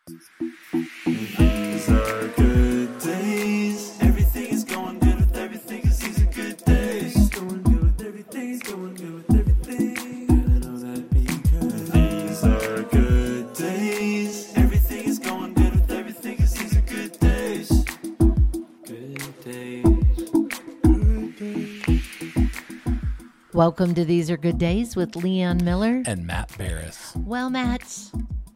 These are good days. Everything is going good with everything, 'cause these are good days. It's going good with everything, it's going good with everything. And I know that because these are good days. Everything is going good with everything, 'cause these are good days. Good days. Good days. Welcome to These Are Good Days with Leon Miller. And Matt Barris. Well, Matt,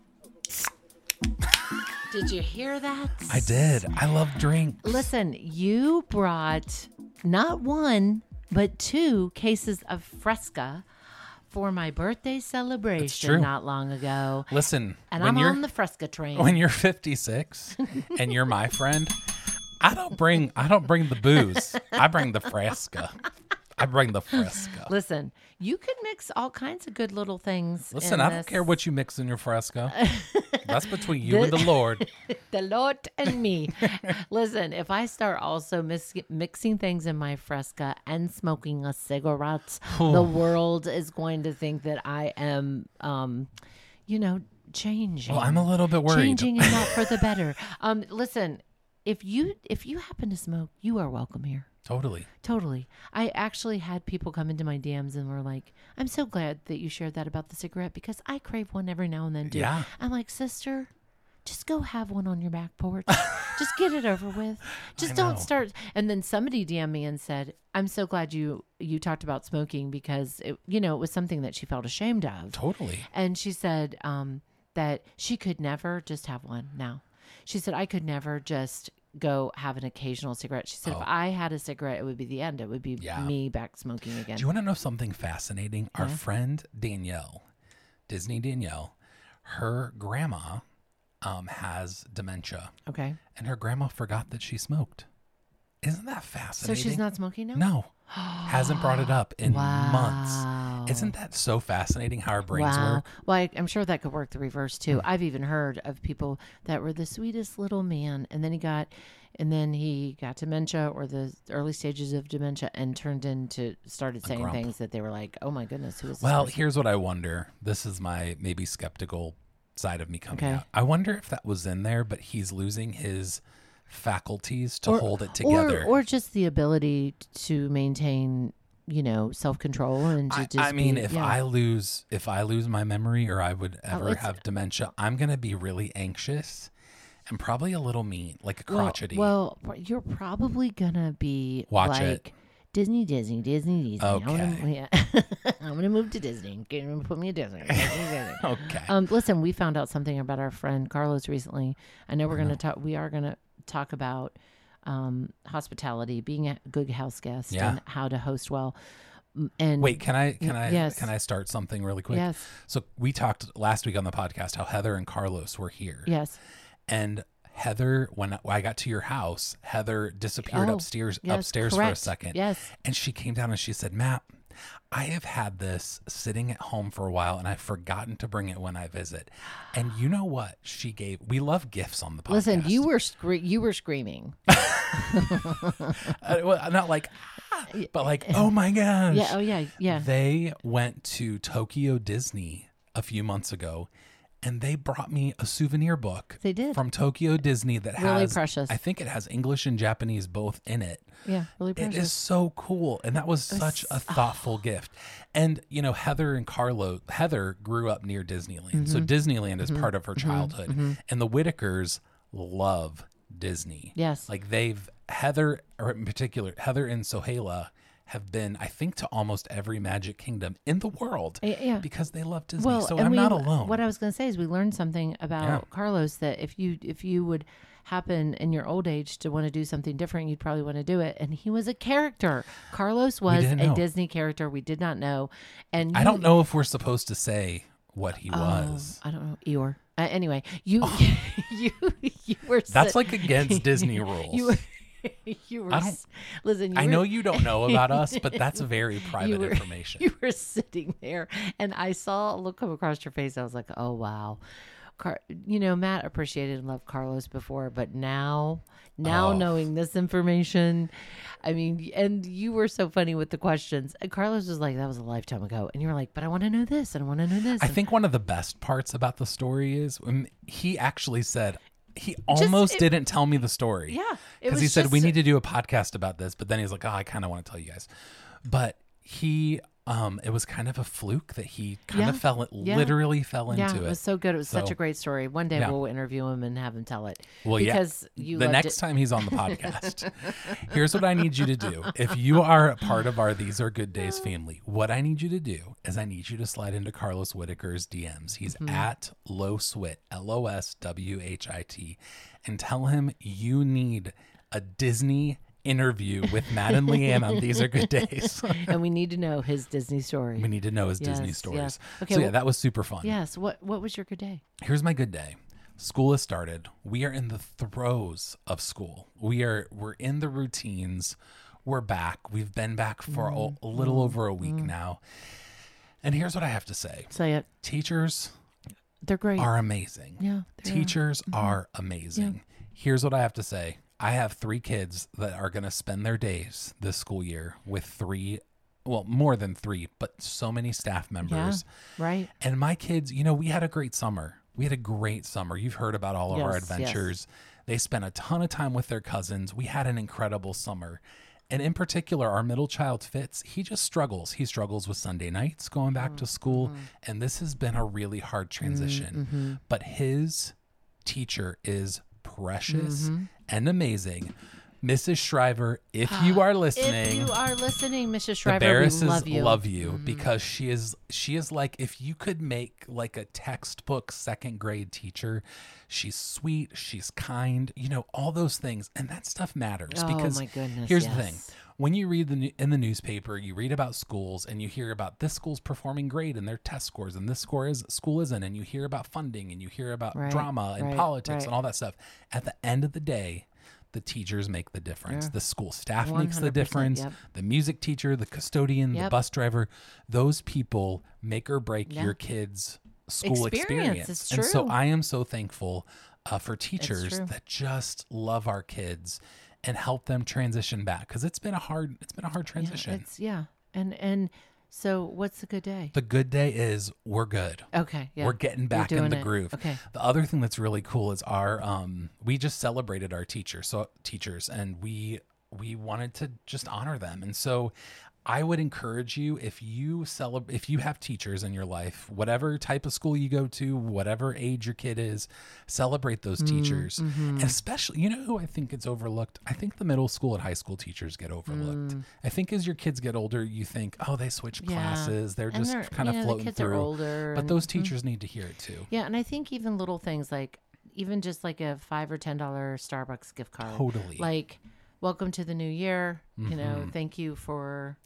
did you hear that? I did. I love drinks. Listen, you brought not one, but 2 cases of Fresca for my birthday celebration true. not long ago. Listen, And when I'm you're on the Fresca train. when you're 56 and you're my friend, I don't bring the booze. I bring the Fresca. I bring the Fresca. Listen, you could mix all kinds of good little things. Listen, in I don't this. care what you mix in your Fresca. That's between you and the Lord. The Lord and me. Listen, if I start also mixing things in my Fresca and smoking a cigarette, the world is going to think that I am, changing. Well, I'm a little bit worried. Changing and not for the better. Listen, if you happen to smoke, you are welcome here. Totally. I actually had people come into my DMs and were like, I'm so glad that you shared that about the cigarette because I crave one every now and then too. Yeah. I'm like, sister, just go have one on your back porch. Just get it over with. Just don't know. start. And then somebody DM'd me and said, I'm so glad you talked about smoking because it was something that she felt ashamed of. Totally. And she said that she could never just have one now. She said, I could never just go have an occasional cigarette. She said, if I had a cigarette, it would be the end. It would be me back smoking again. Do you want to know something fascinating? Our friend Danielle, Disney Danielle, her grandma has dementia. Okay. And her grandma forgot that she smoked. Isn't that So fascinating? she's not smoking now? No. Hasn't brought it up in months. Isn't that so fascinating how our brains work? Well, I'm sure that could work the reverse too. I've even heard of people that were the sweetest little man, and then he got dementia or the early stages of dementia and started saying grump. things that they were like, oh my goodness, who is this Well, person? here's what I wonder. This is my maybe skeptical side of me coming Okay. out. I wonder if that was in there, but he's losing his faculties to hold it together. Or just the ability to maintain, self-control and to just I mean, be, if I lose my memory or I would ever it's- have dementia, I'm going to be really anxious and probably a little mean, like a crotchety. Well, you're probably gonna be Watch like it. Disney. Okay. I'm gonna move to Disney. Put me at Disney. Okay. Listen, we found out something about our friend Carlos recently. I know we're gonna talk. We are gonna talk about hospitality, being a good house guest, and how to host well. And Wait, can I Yes. can I start something really quick? Yes. So we talked last week on the podcast how Heather and Carlos were here. Yes. And Heather, when I got to your house, Heather disappeared upstairs for a correct. second. Yes. And she came down and she said, Matt, I have had this sitting at home for a while and I've forgotten to bring it when I visit. And you know what she gave? We love gifts on the podcast. Listen, you were screaming. Well, not like, but like, oh my gosh. Yeah. Oh yeah. Yeah. They went to Tokyo Disney a few months ago and they brought me a souvenir book. They did. From Tokyo Disney that Really has, precious. I think it has English and Japanese both in it. Yeah. Really precious. It is so cool. And that was such a thoughtful gift. And, Heather grew up near Disneyland. So Disneyland is part of her childhood. And the Whitakers love Disney. Yes. Like Heather, or in particular, Heather and Sohaila have been, I think, to almost every Magic Kingdom in the world because they love Disney. Well, so and I'm not alone. What I was going to say is we learned something about Carlos that if you would happen in your old age to want to do something different, you'd probably want to do it. And he was a character. Carlos was a know. Disney character. We did not know. And I don't know if we're supposed to say what he was. I don't know. Eeyore. Anyway, you were. That's like against Disney rules. You were. I don't- Listen. I know you don't know about us, but that's very private information. You were sitting there, and I saw a look come across your face. I was like, "Oh wow." Matt appreciated and loved Carlos before, but now knowing this information, I mean, and you were so funny with the questions. And Carlos was like, that was a lifetime ago. And you were like, but I want to know this and I want to know this. I think one of the best parts about the story is when he actually said, he almost didn't tell me the story. Yeah. Because he said, we need to do a podcast about this. But then he's like, oh, I kind of want to tell you guys. But he... it was kind of a fluke that he kind of literally fell into it. Yeah, it was so good. It was such a great story. One day we'll interview him and have him tell it. Well, because the next time he's on the podcast, here's what I need you to do. If you are a part of our These Are Good Days family, what I need you to do is I need you to slide into Carlos Whitaker's DMs. He's at Loswhit, LOSWHIT, and tell him you need a Disney interview with Matt and Leanne on These Are Good Days. And we need to know his Disney story. We need to know his Disney stories. Yes. Okay, so that was super fun. Yes. What was your good day? Here's my good day. School has started. We are in the throes of school. We're in the routines. We're back. We've been back for a little over a week now. And here's what I have to say. Say it. Teachers, they're great. Are amazing. Yeah. Teachers are amazing. Yeah. Here's what I have to say. I have 3 kids that are going to spend their days this school year with more than 3, but so many staff members. Yeah, right. And my kids, we had a great summer. You've heard about all of our adventures. Yes. They spent a ton of time with their cousins. We had an incredible summer. And in particular, our middle child, Fitz, he just struggles. He struggles with Sunday nights going back to school. And this has been a really hard transition. But his teacher is precious and amazing. Mrs. Shriver, if you are listening, Mrs. Shriver, the Barrises we love you because she is like, if you could make like a textbook 2nd grade teacher, she's sweet, she's kind, all those things. And that stuff matters because my goodness, here's the thing. When you read in the newspaper, you read about schools and you hear about this school's performing great and their test scores and this school isn't, and you hear about funding and you hear about drama and politics and all that stuff. At the end of the day, the teachers make the difference. Yeah. The school staff makes the difference. Yep. The music teacher, the custodian, the bus driver, those people make or break your kids' school experience. It's true. And so I am so thankful for teachers that just love our kids and help them transition back, because it's been a hard transition. And so what's the good day? The good day is we're good. Okay. Yeah. We're getting back in the groove. Okay. The other thing that's really cool is we just celebrated our teachers, and we wanted to just honor them. And so I would encourage you, if you have teachers in your life, whatever type of school you go to, whatever age your kid is, celebrate those teachers. And especially, who I think gets overlooked? I think the middle school and high school teachers get overlooked. I think as your kids get older, you think, oh, they switch classes. They're just kind of floating the kids through. Are older, but those teachers need to hear it too. Yeah, and I think even little things like even just like a $5 or $10 Starbucks gift card. Totally. Like, welcome to the new year. Thank you for,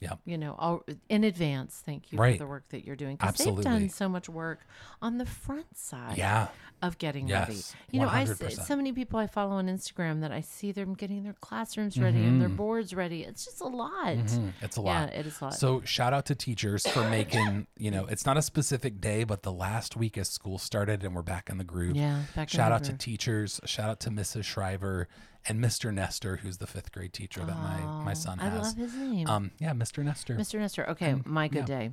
in advance, thank you for the work that you're doing. Because they've done so much work on the front side of getting ready. I so many people I follow on Instagram that I see them getting their classrooms ready and their boards ready. It's just a lot. It's a lot. Yeah, it is a lot. So shout out to teachers for making, it's not a specific day, but the last week as school started and we're back in the groove. Yeah, shout out to teachers. Shout out to Mrs. Shriver and Mr. Nestor, who's the 5th grade teacher that my son has. I love his name. Mr. Nestor. Mr. Nestor. Okay, my good day.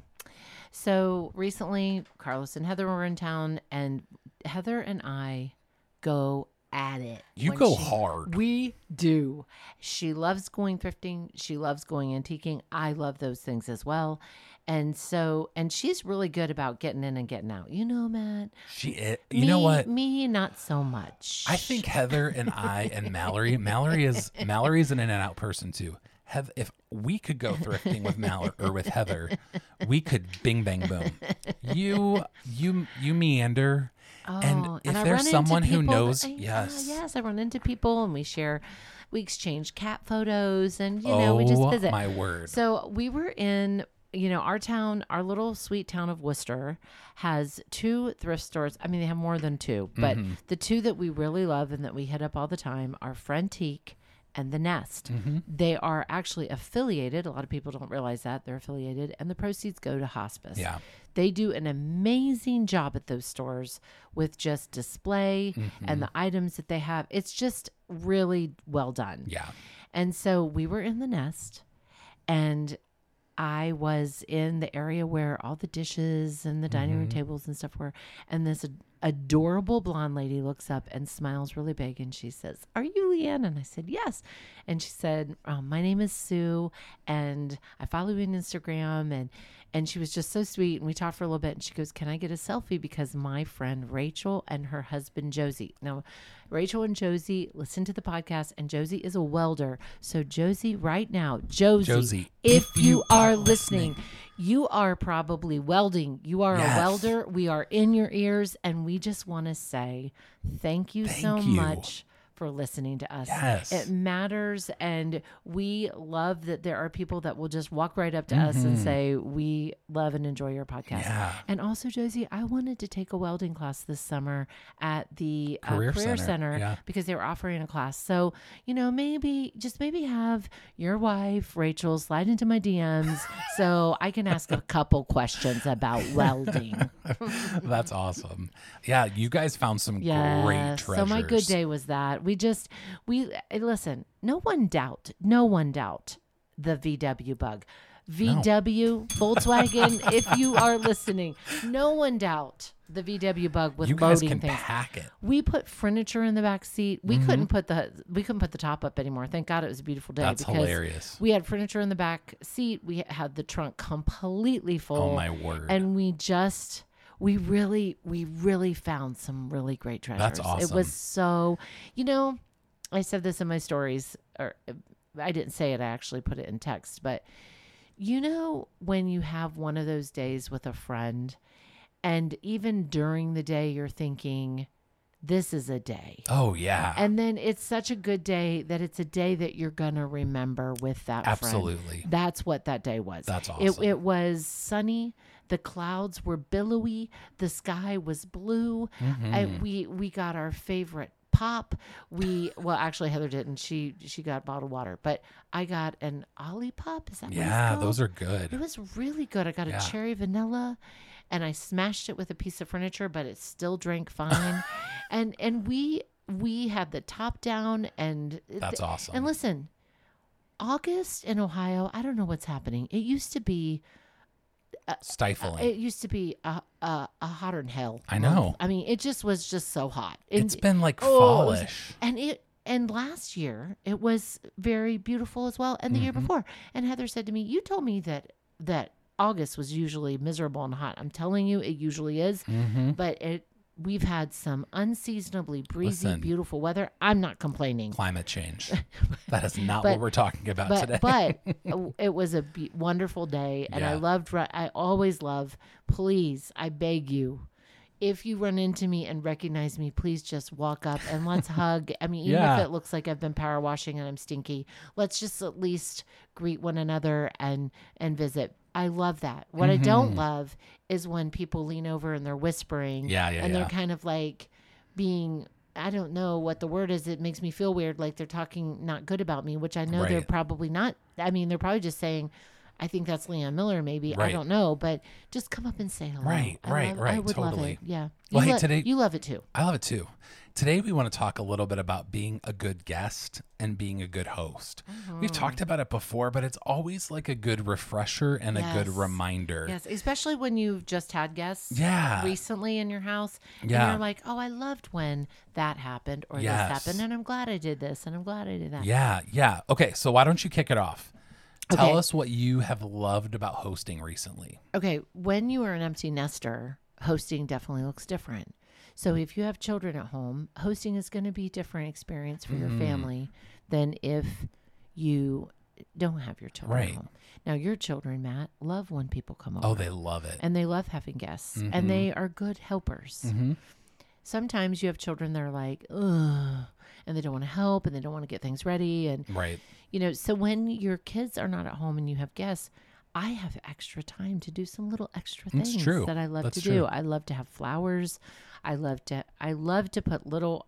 So recently, Carlos and Heather were in town, and Heather and I go at it. You go hard. We do. She loves going thrifting. She loves going antiquing. I love those things as well. And she's really good about getting in and getting out. Matt. She is. You know what? Me, not so much. I think Heather and I and Mallory's an in and out person too. If we could go thrifting with Mallory or with Heather, we could bing bang boom. You meander. And if there's someone who knows, I run into people and we exchange cat photos and we just visit. My word. So we were in our town, our little sweet town of Worcester has 2 thrift stores. I mean, they have more than 2, but the 2 that we really love and that we hit up all the time are Frentique and The Nest. They are actually affiliated. A lot of people don't realize that they're affiliated, and the proceeds go to hospice. Yeah. They do an amazing job at those stores with just display and the items that they have. It's just really well done. Yeah. And so we were in the Nest, and I was in the area where all the dishes and the dining room tables and stuff were. And this adorable blonde lady looks up and smiles really big. And she says, "Are you Leanne?" And I said, "Yes." And she said, "My name is Sue, and I follow you on Instagram." And she was just so sweet. And we talked for a little bit. And she goes, "Can I get a selfie? Because my friend Rachel and her husband Josie." Now, Rachel and Josie listen to the podcast, and Josie is a welder. So Josie, right now, Josie, if you are listening, you are probably welding. You are a welder. We are in your ears, and we just want to say thank you so much for listening to us. Yes. It matters, and we love that there are people that will just walk right up to us and say, "We love and enjoy your podcast." Yeah. And also, Josie, I wanted to take a welding class this summer at the Career Career Center. Center Yeah. because they were offering a class. So, maybe have your wife, Rachel, slide into my DMs so I can ask a couple questions about welding. That's awesome. Yeah, you guys found some great treasures. So my good day was that. We listen, no one doubt the VW bug. VW, Volkswagen, if you are listening, no one doubt the VW bug with you guys loading can things. pack it. We put furniture in the back seat. We couldn't put the top up anymore. Thank God it was a beautiful day. That's because hilarious. We had furniture in the back seat. We had the trunk completely full. Oh my word. And we really found some really great treasures. That's awesome. It was so, I said this in my stories, or I didn't say it, I actually put it in text, but when you have one of those days with a friend, and even during the day, you're thinking, this is a day. Oh, yeah. And then it's such a good day that it's a day that you're going to remember with that friend. Absolutely. That's what that day was. That's awesome. It was sunny. The clouds were billowy. The sky was blue. And we got our favorite pop. Actually Heather didn't. She got bottled water, but I got an Olipop. Is that what it's called? Those are good. It was really good. I got a cherry vanilla, and I smashed it with a piece of furniture, but it still drank fine. and we had the top down, and that's awesome. And listen, August in Ohio, I don't know what's happening. It used to be stifling. It used to be a hotter than hell. I know. I mean, it just was so hot. It's been like fallish. And last year it was very beautiful as well, and the year before. And Heather said to me, "You told me that August was usually miserable and hot." I'm telling you, it usually is. But we've had some unseasonably breezy, beautiful weather. I'm not complaining. Climate change. That is not what we're talking about today. But it was a wonderful day, and I always love, please, I beg you, if you run into me and recognize me, please just walk up and let's hug. I mean, even if it looks like I've been power washing and I'm stinky, let's just at least greet one another and visit. I love that. What I don't love is when people lean over and they're whispering. And they're kind of like being, I don't know what the word is. It makes me feel weird. Like they're talking not good about me, which I know they're probably not. I mean, they're probably just saying, I think that's Leanne Miller, maybe. I don't know. But just come up and say hello. Right. I would totally. love it. Yeah. Well, today, you love it too. I love it too. Today, we want to talk a little bit about being a good guest and being a good host. We've talked about it before, but it's always like a good refresher and a good reminder. Yes, especially when you've just had guests recently in your house. And you're like, oh, I loved when that happened or this happened, and I'm glad I did this, and I'm glad I did that. Yeah. Okay, so why don't you kick it off? Tell us what you have loved about hosting recently. Okay, when you are an empty nester, hosting definitely looks different. So if you have children at home, hosting is going to be a different experience for your family than if you don't have your children at home. Now, your children, Matt, love when people come over. Oh, they love it. And they love having guests. And they are good helpers. Sometimes you have children that are like, ugh, and they don't want to help and they don't want to get things ready. And, so when your kids are not at home and you have guests, I have extra time to do some little extra things that I love to do. I love to have flowers. I love to put little,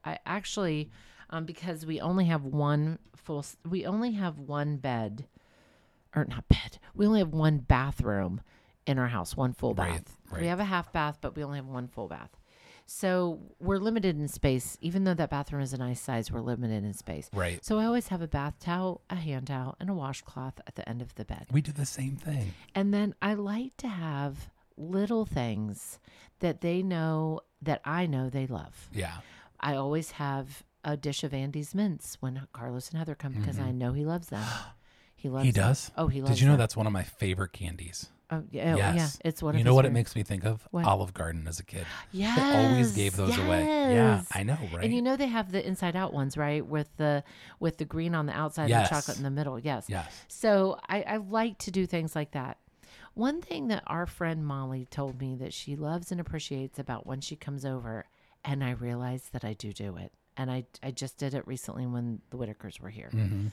because we only have one bathroom in our house, one full bath. Right. We have a half bath, but we only have one full bath. So we're limited in space. Even though that bathroom is a nice size, we're limited in space. Right. So I always have a bath towel, a hand towel, and a washcloth at the end of the bed. We do the same thing. And then I like to have little things that they know that I know they love. Yeah. I always have a dish of Andy's mints when Carlos and Heather come because I know he loves them. He loves He them. does? Oh, he loves Did you know them. that's one of my favorite candies? Oh, yeah. Yes. Yeah. It's one of You know his what it favorite- makes me think of? What? Olive Garden as a kid. Yes. They always gave those away. Yeah, yes. I know, right? And you know they have the inside out ones, right? With the green on the outside and Yes. the chocolate in the middle. Yes. Yes. So I like to do things like that. One thing that our friend Molly told me that she loves and appreciates about when she comes over, and I realized that I do it. And I just did it recently when the Whitakers were here. Mm-hmm.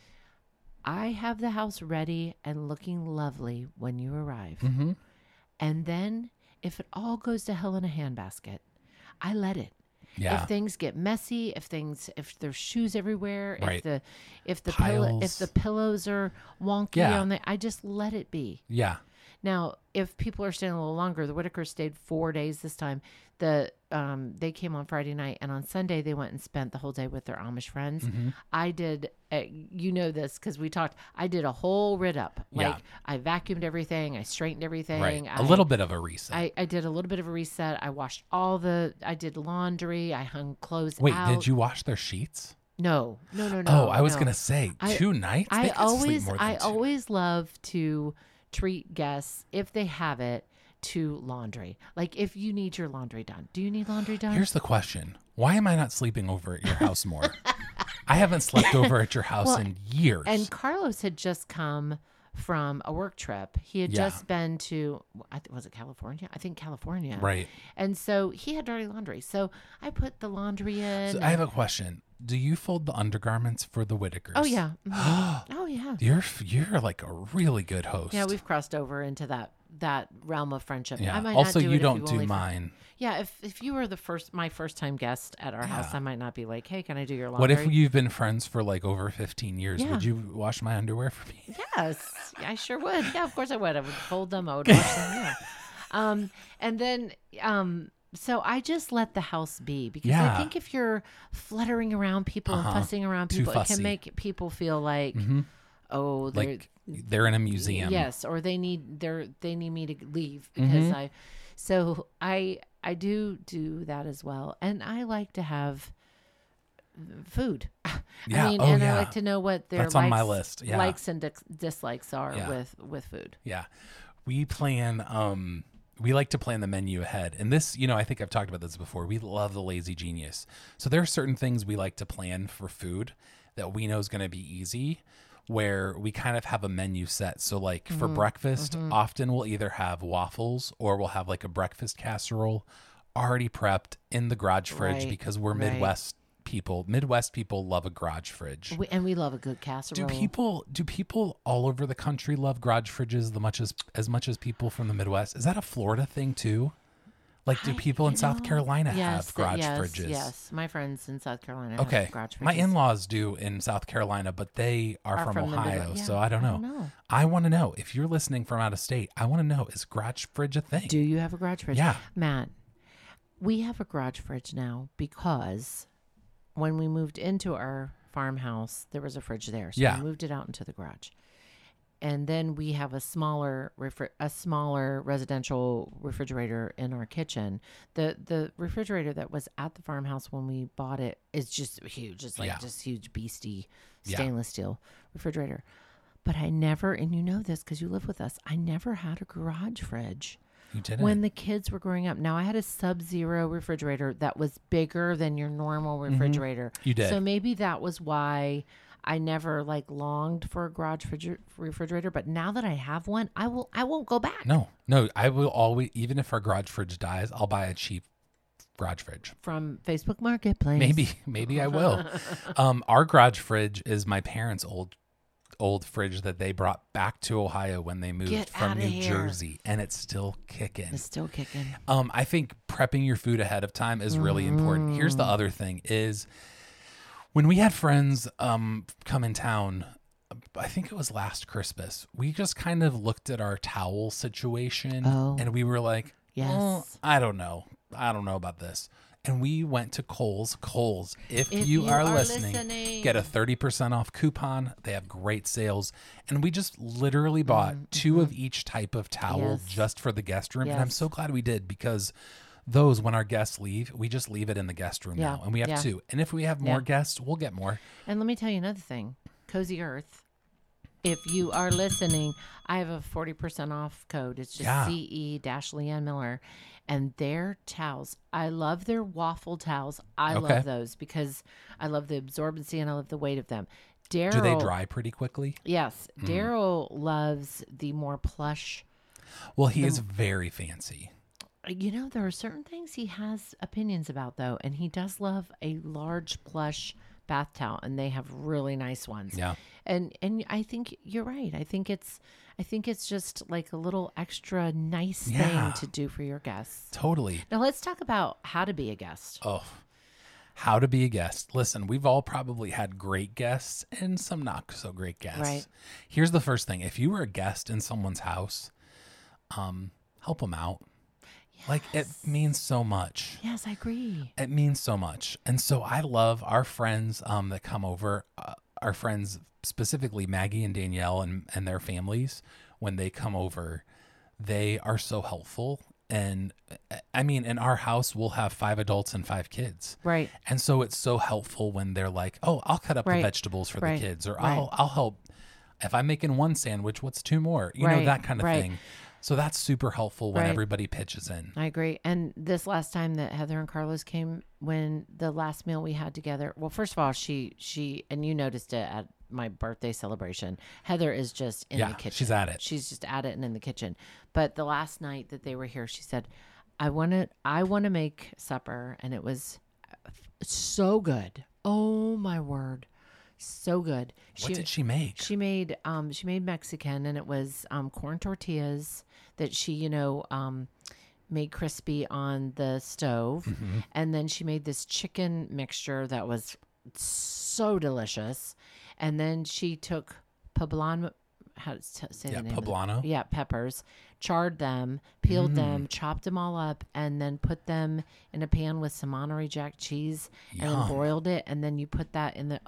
I have the house ready and looking lovely when you arrive. Mm-hmm. And then if it all goes to hell in a handbasket, I let it. Yeah. If things get messy, if there's shoes everywhere, Right. if the Piles. pillows are wonky Yeah. on I just let it be. Yeah. Now, if people are staying a little longer, the Whitakers stayed 4 days this time. They came on Friday night, and on Sunday they went and spent the whole day with their Amish friends. Mm-hmm. I did, you know this because we talked. I did a whole rid up. Like Yeah. I vacuumed everything, I straightened everything. Right. A little bit of a reset. I did a little bit of a reset. I washed I did laundry. I hung clothes Wait, out. did you wash their sheets? No. Oh, I was no. going to say 2 nights? They could sleep more than I 2. always love to treat guests, if they have it, to laundry. Like if you need your laundry done. Do you need laundry done? Here's the question. Why am I not sleeping over at your house more? I haven't slept over at your house in years. And Carlos had just come from a work trip. He had just been to, was it California? I think California. Right. And so he had dirty laundry. So I put the laundry in. So I have a question. Do you fold the undergarments for the Whitakers? Oh, yeah. Mhm. Oh, yeah. You're like a really good host. Yeah, we've crossed over into that realm of friendship. Yeah. I might Also, not do you it don't if do only mine. Yeah, if you were my first time guest at our house, I might not be like, hey, can I do your laundry? What if you've been friends for like over 15 years? Yeah. Would you wash my underwear for me? Yes, I sure would. Yeah, of course I would. I would fold them. I would wash them. Yeah. And then, so I just let the house be because I Yeah. think if you're fluttering around people and fussing around Too people, it fussy. can make people feel like, oh, they're, Like they're in a museum. yes, or they need me to leave because I do that as well, and I like to have food. Yeah. I mean, Oh, and yeah. I like to know what their That's on my list. Yeah. likes and dislikes are Yeah. with food. Yeah. We plan, we like to plan the menu ahead. And this, I think I've talked about this before. We love the Lazy Genius. So there are certain things we like to plan for food that we know is going to be easy, where we kind of have a menu set. So like for breakfast, often we'll either have waffles or we'll have like a breakfast casserole already prepped in the garage fridge Right, because we're right. Midwest people. Midwest people love a garage fridge. And we love a good casserole. Do people all over the country love garage fridges as much as people from the Midwest? Is that a Florida thing too? Like, do people in South Carolina have garage fridges? Yes, my friends in South Carolina Okay. have garage fridges. My in-laws do in South Carolina, but they are from from the Ohio, Midwest. Yeah, so I don't I know. don't know. I want to know, if you're listening from out of state, I want to know, is garage fridge a thing? Do you have a garage fridge? Yeah. Matt, we have a garage fridge now because when we moved into our farmhouse, there was a fridge there. So Yeah. we moved it out into the garage. And then we have a smaller residential refrigerator in our kitchen. The refrigerator that was at the farmhouse when we bought it is just huge. It's like just huge beastie stainless steel refrigerator. But I never, and you know this because you live with us, I never had a garage fridge. You didn't? When the kids were growing up. Now I had a Sub-Zero refrigerator that was bigger than your normal refrigerator. You did. So maybe that was why I never longed for a garage refrigerator. But now that I have one, I won't go back. No, I will always, even if our garage fridge dies, I'll buy a cheap garage fridge. From Facebook Marketplace. Maybe I will. Our garage fridge is my parents' old fridge that they brought back to Ohio when they moved Get from outta New here. Jersey, and it's still kicking. It's still kicking. I think prepping your food ahead of time is really important. Here's the other thing is when we had friends come in town I think it was last Christmas, we just kind of looked at our towel situation and we were like, Yes. I don't know about this. And we went to Kohl's. Kohl's, if you are listening, get a 30% off coupon. They have great sales. And we just literally bought 2 of each type of towel just for the guest room. And I'm so glad we did, because those, when our guests leave, we just leave it in the guest room now. And we have 2. And if we have more guests, we'll get more. And let me tell you another thing. Cozy Earth. If you are listening, I have a 40% off code. It's just CE-Leanne Miller. And their towels, I love their waffle towels. I love those because I love the absorbency and I love the weight of them. Daryl, do they dry pretty quickly? Yes. Daryl loves the more plush. Well, he is very fancy. You know, there are certain things he has opinions about, though. And he does love a large plush bath towel, and they have really nice ones. Yeah. And I think you're right. I think it's just like a little extra nice thing to do for your guests. Totally. Now let's talk about how to be a guest. Oh, how to be a guest. Listen, we've all probably had great guests and some not so great guests. Right. Here's the first thing. If you were a guest in someone's house, help them out. Yes. Like, it means so much. Yes, I agree. It means so much. And so I love our friends that come over, our friends, specifically Maggie and Danielle and their families. When they come over, they are so helpful. And I mean, in our house, we'll have 5 adults and 5 kids. Right. And so it's so helpful when they're like, oh, I'll cut up the vegetables for the kids, or I'll help. If I'm making 1 sandwich, what's 2 more? You know, that kind of thing. So that's super helpful when everybody pitches in. I agree. And this last time that Heather and Carlos came, when the last meal we had together, well, first of all, she and you noticed it at my birthday celebration. Heather is just in the kitchen. She's at it. She's just at it and in the kitchen. But the last night that they were here, she said, I want to make supper. And it was so good. Oh my word. So good. What did she make? She made Mexican, and it was corn tortillas that she, made crispy on the stove. Mm-hmm. And then she made this chicken mixture that was so delicious. And then she took poblano, how to say the name? Poblano. Peppers, charred them, peeled them, chopped them all up, and then put them in a pan with some Monterey Jack cheese and then broiled it. And then you put that in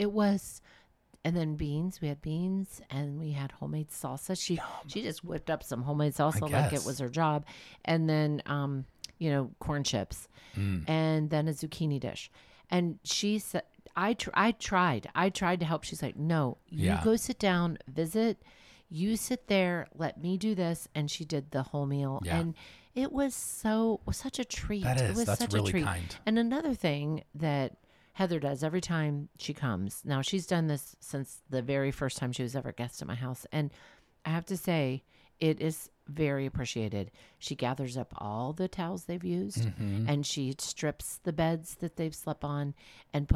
and then beans. We had beans and we had homemade salsa. She just whipped up some homemade salsa like it was her job. And then, corn chips and then a zucchini dish. And she said, I tried to help. She's like, no, you go sit down, visit, you sit there, let me do this. And she did the whole meal. Yeah. And it was such a treat. That's really kind. And another thing that Heather does every time she comes, now she's done this since the very first time she was ever a guest at my house. And I have to say, it is very appreciated. She gathers up all the towels they've used and she strips the beds that they've slept on and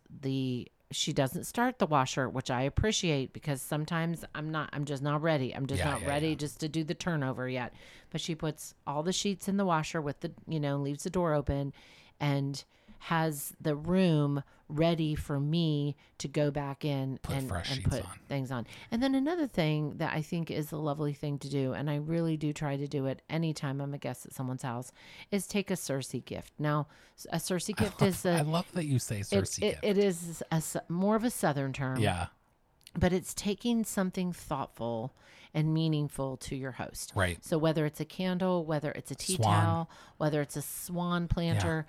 she doesn't start the washer, which I appreciate because sometimes I'm just not ready. I'm just not ready just to do the turnover yet. But she puts all the sheets in the washer with leaves the door open and has the room ready for me to go back in and put things on. And then another thing that I think is a lovely thing to do, and I really do try to do it anytime I'm a guest at someone's house, is take a Cersei gift. Now, a Cersei gift I love that you say Cersei gift. It is more of a Southern term. Yeah. But it's taking something thoughtful and meaningful to your host. Right. So whether it's a candle, whether it's a tea towel, whether it's a swan planter,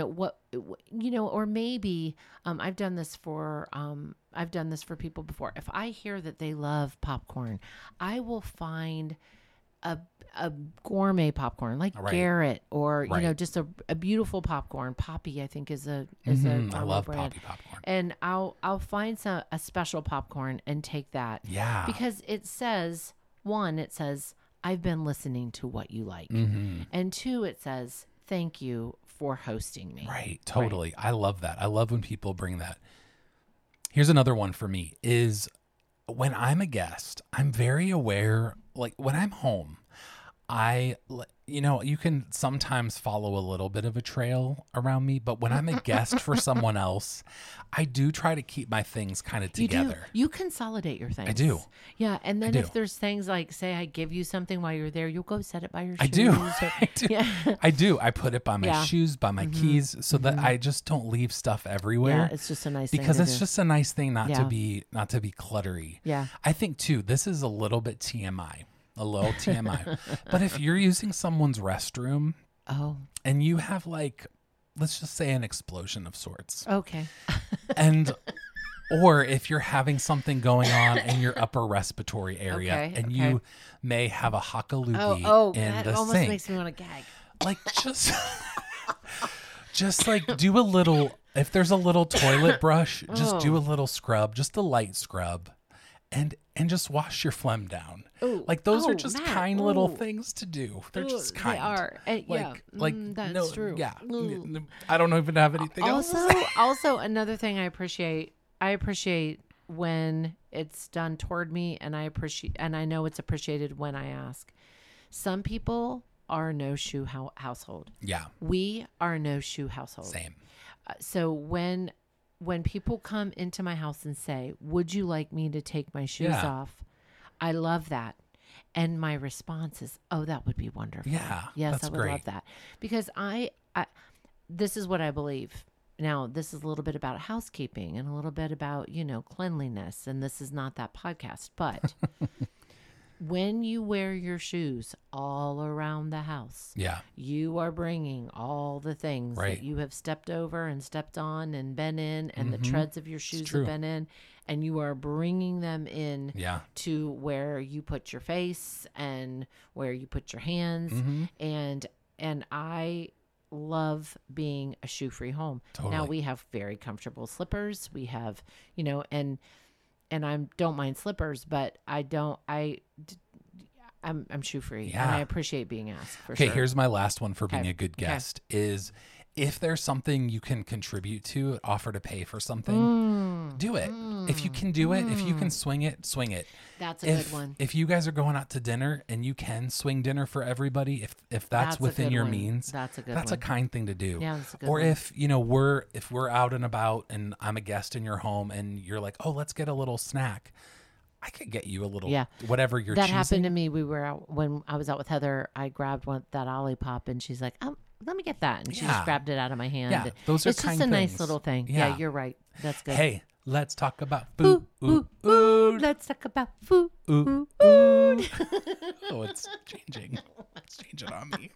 or maybe I've done this for people before. If I hear that they love popcorn, I will find a gourmet popcorn like Garrett or just a beautiful popcorn. Poppy, I think, is a I love brand. Poppy popcorn. And I'll find a special popcorn and take that. Yeah. Because it says, 1, I've been listening to what you like. And 2, it says, thank you for hosting me. Right. Totally. Right. I love that. I love when people bring that. Here's another one for me is when I'm a guest, I'm very aware, like when I'm home, You can sometimes follow a little bit of a trail around me, but when I'm a guest for someone else, I do try to keep my things kind of together. You consolidate your things. I do. Yeah. And then if there's things like, say, I give you something while you're there, you'll go set it by your shoes. I do. Or, I do. Yeah. I do. I put it by my shoes, by my keys, so that I just don't leave stuff everywhere. Yeah, it's just a nice thing because to it's do. just a nice thing not to be cluttery. Yeah. I think too, this is a little bit TMI. A little TMI. But if you're using someone's restroom and you have let's just say an explosion of sorts. Okay. Or if you're having something going on in your upper respiratory area you may have a hakalugi in that the almost sink. makes me want to gag. Just do a little, if there's a little toilet brush, just do a little scrub, just a light scrub. And just wash your phlegm down. Ooh. Those are just Matt. kind little things to do. They're just kind. They are. That's true. Yeah. Ooh. I don't even have anything else. Also, another thing I appreciate when it's done toward me, and I know it's appreciated when I ask. Some people are no shoe household. Yeah. We are a no shoe household. Same. So when people come into my house and say, would you like me to take my shoes off? I love that. And my response is, oh, that would be wonderful. Yeah. Yes, that's I would great. love that. Because I this is what I believe. Now, this is a little bit about housekeeping and a little bit about, cleanliness. And this is not that podcast. But when you wear your shoes all around the house, you are bringing all the things that you have stepped over and stepped on and been in, and the treads of your shoes have been in, and you are bringing them in to where you put your face and where you put your hands. And I love being a shoe-free home. Totally. Now we have very comfortable slippers. We have, and I don't mind slippers, but I'm shoe free, and I appreciate being asked. For sure. Okay, here's my last one for being a good guest is if there's something you can contribute to, offer to pay for something, do it. If you can do it, if you can swing it, swing it. That's a good one. If you guys are going out to dinner and you can swing dinner for everybody, if that's within your means, that's a kind thing to do. Yeah, that's a good or one. if we're out and about and I'm a guest in your home and you're like, oh, let's get a little snack. I could get you a little, whatever you're choosing. That happened to me. We were out when I was out with Heather. I grabbed that Olipop, and she's like, let me get that. And she just grabbed it out of my hand. Yeah, those are it's kind just a nice things. little thing. Yeah, you're right. That's good. Hey, let's talk about food. Let's talk about food. Oh, it's changing. It's changing on me.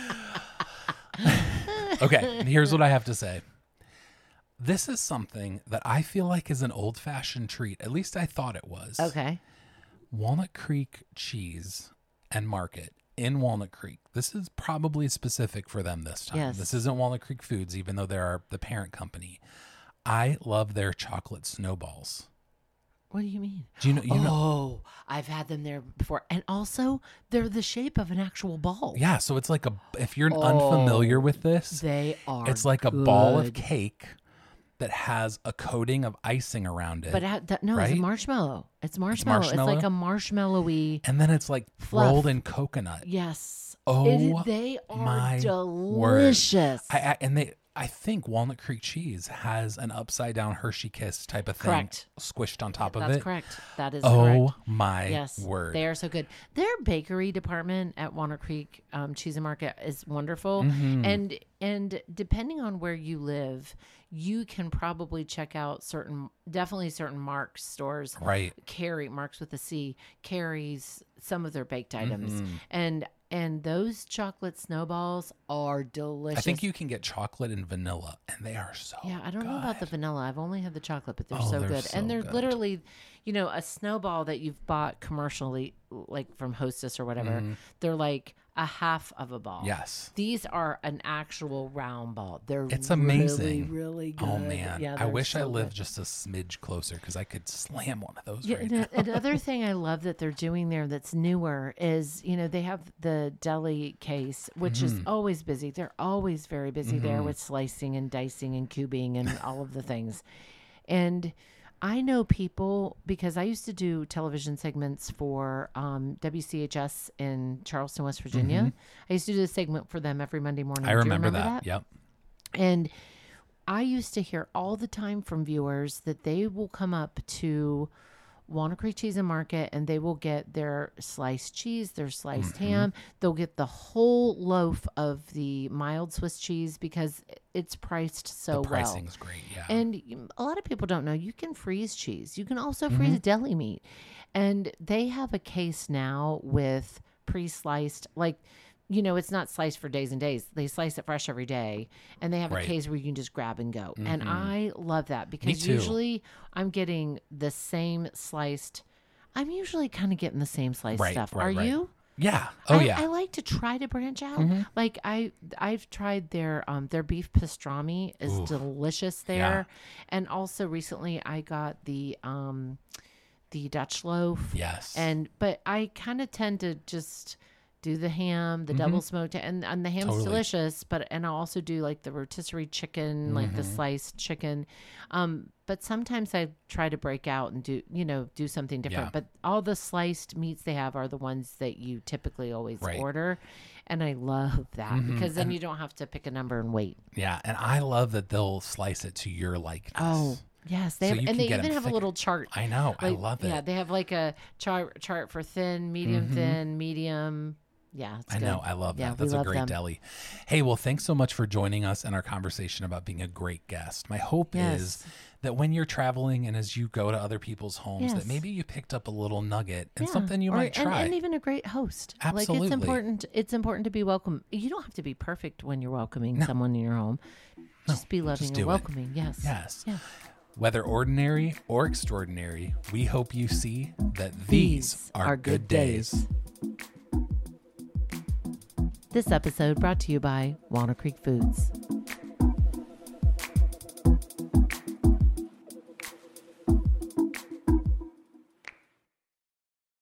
Okay, here's what I have to say. This is something that I feel like is an old-fashioned treat. At least I thought it was. Okay. Walnut Creek Cheese and Market in Walnut Creek. This is probably specific for them this time. Yes. This isn't Walnut Creek Foods, even though they're the parent company. I love their chocolate snowballs. What do you mean? Do you know? Oh, I've had them there before. And also, they're the shape of an actual ball. Yeah, so it's like if you're unfamiliar with this, they are it's like a ball of cake that has a coating of icing around it. But right? it's marshmallow. It's marshmallow. It's like a marshmallowy. And then it's like rolled in coconut. Yes. Oh, they are my delicious. Word. I think Walnut Creek Cheese has an upside down Hershey Kiss type of thing squished on top of it. That's correct. That is correct. Oh my word. They are so good. Their bakery department at Walnut Creek Cheese and Market is wonderful. And depending on where you live, you can probably check out certain Mark's stores. Right. Mark's with a C carries some of their baked items. And those chocolate snowballs are delicious. I think you can get chocolate and vanilla, and they are so good. I don't know about the vanilla. I've only had the chocolate, but they're so good. So and they're good. literally, a snowball that you've bought commercially, like from Hostess or whatever. They're like a half of a ball. Yes. These are an actual round ball. It's amazing. Really, really good. Oh, man. Yeah, I wish I so lived good. just a smidge closer because I could slam one of those Yeah, right now. Another thing I love that they're doing there that's newer is, they have the deli case, which is always busy. They're always very busy there with slicing and dicing and cubing and all of the things. And I know people because I used to do television segments for WCHS in Charleston, West Virginia. I used to do a segment for them every Monday morning. I remember that. Yep. And I used to hear all the time from viewers that they will come up to Walnut Creek Cheese and Market and they will get their sliced cheese, their sliced ham. They'll get the whole loaf of the mild Swiss cheese because it's priced so well. The pricing's great, yeah. And a lot of people don't know you can freeze cheese. You can also freeze deli meat. And they have a case now with pre-sliced, like, you know, it's not sliced for days and days. They slice it fresh every day. And they have a case where you can just grab and go. And I love that because usually I'm getting the same sliced. I'm usually kind of getting the same sliced stuff. Are you? Yeah. I like to try to branch out. Like I've tried their beef pastrami is delicious there. Yeah. And also recently I got the Dutch loaf. Yes. But I kind of tend to just do the ham, the double smoked, and the ham's delicious. And I'll also do like the rotisserie chicken, like the sliced chicken. But sometimes I try to break out and do something different. Yeah. But all the sliced meats they have are the ones that you typically always order. And I love that because then you don't have to pick a number and wait. Yeah. And I love that they'll slice it to your likeness. Oh, yes, they have, and they even have a little chart. I know. Like, I love it. Yeah, they have like a chart for thin, medium, medium. Yeah, it's I know. I love that. That's a great deli. Hey, well, thanks so much for joining us in our conversation about being a great guest. My hope is that when you're traveling and as you go to other people's homes, that maybe you picked up a little nugget and something you might try. And even a great host. Absolutely. Like it's important to be welcome. You don't have to be perfect when you're welcoming someone in your home. Just be loving and welcoming. Yes. Yes. Yeah. Whether ordinary or extraordinary, we hope you see that these are good days. This episode brought to you by Walnut Creek Foods.